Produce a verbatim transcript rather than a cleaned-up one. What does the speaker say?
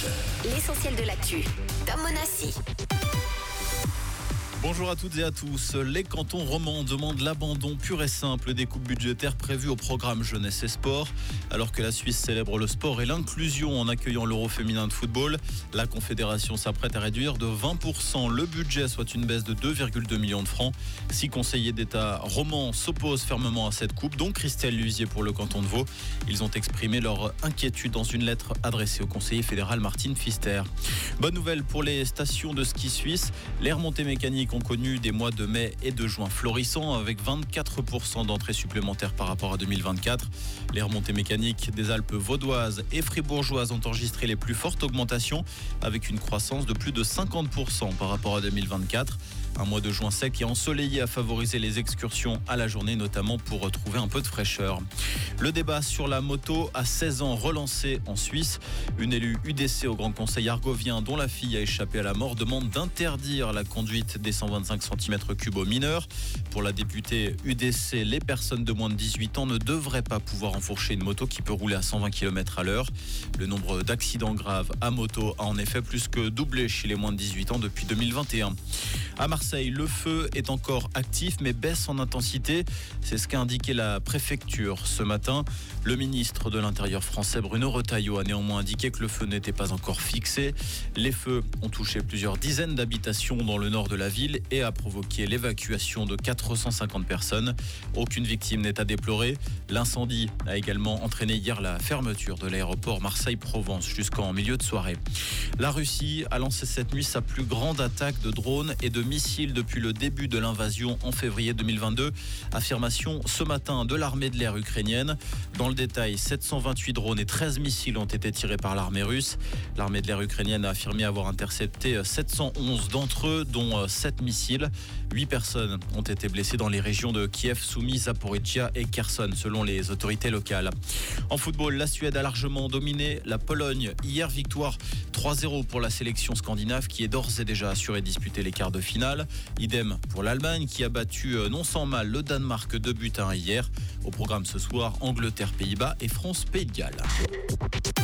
L'essentiel de l'actu. Tom Monassi. Bonjour à toutes et à tous. Les cantons romans demandent l'abandon pur et simple des coupes budgétaires prévues au programme Jeunesse et Sport. Alors que la Suisse célèbre le sport et l'inclusion en accueillant l'Euro féminin de football, la Confédération s'apprête à réduire de vingt pour cent le budget, soit une baisse de deux virgule deux millions de francs. Six conseillers d'État romans s'opposent fermement à cette coupe, dont Christelle Lusier pour le canton de Vaud. Ils ont exprimé leur inquiétude dans une lettre adressée au conseiller fédéral Martin Pfister. Bonne nouvelle pour les stations de ski suisses. Les remontées mécaniques ont connu des mois de mai et de juin florissants avec vingt-quatre pour cent d'entrées supplémentaires par rapport à deux mille vingt-quatre. Les remontées mécaniques des Alpes vaudoises et fribourgeoises ont enregistré les plus fortes augmentations avec une croissance de plus de cinquante pour cent par rapport à deux mille vingt-quatre. Un mois de juin sec et ensoleillé a favorisé les excursions à la journée, notamment pour retrouver un peu de fraîcheur. Le débat sur la moto à seize ans relancé en Suisse. Une élue U D C au Grand Conseil argovien dont la fille a échappé à la mort demande d'interdire la conduite des cent vingt-cinq centimètres cubes aux mineurs. Pour la députée U D C, les personnes de moins de dix-huit ans ne devraient pas pouvoir enfourcher une moto qui peut rouler à cent vingt kilomètres à l'heure. Le nombre d'accidents graves à moto a en effet plus que doublé chez les moins de dix-huit ans depuis deux mille vingt et un. À Marseille, le feu est encore actif mais baisse en intensité. C'est ce qu'a indiqué la préfecture ce matin. Le ministre de l'Intérieur français Bruno Retailleau a néanmoins indiqué que le feu n'était pas encore fixé. Les feux ont touché plusieurs dizaines d'habitations dans le nord de la ville et a provoqué l'évacuation de quatre cent cinquante personnes. Aucune victime n'est à déplorer. L'incendie a également entraîné hier la fermeture de l'aéroport Marseille-Provence jusqu'en milieu de soirée. La Russie a lancé cette nuit sa plus grande attaque de drones et de missiles depuis le début de l'invasion en février deux mille vingt-deux. Affirmation ce matin de l'armée de l'air ukrainienne. Dans le détail, sept cent vingt-huit drones et treize missiles ont été tirés par l'armée russe. L'armée de l'air ukrainienne a affirmé avoir intercepté sept cent onze d'entre eux, dont sept missiles. huit personnes ont été blessées dans les régions de Kiev, Soumy, Zaporizhia et Kherson, selon les autorités locales. En football, la Suède a largement dominé la Pologne. Hier, victoire trois zéro pour la sélection scandinave qui est d'ores et déjà assurée de disputer les quarts de finale. Idem pour l'Allemagne qui a battu non sans mal le Danemark deux buts à un hier. Au programme ce soir, Angleterre, Pays-Bas et France, Pays de Galles.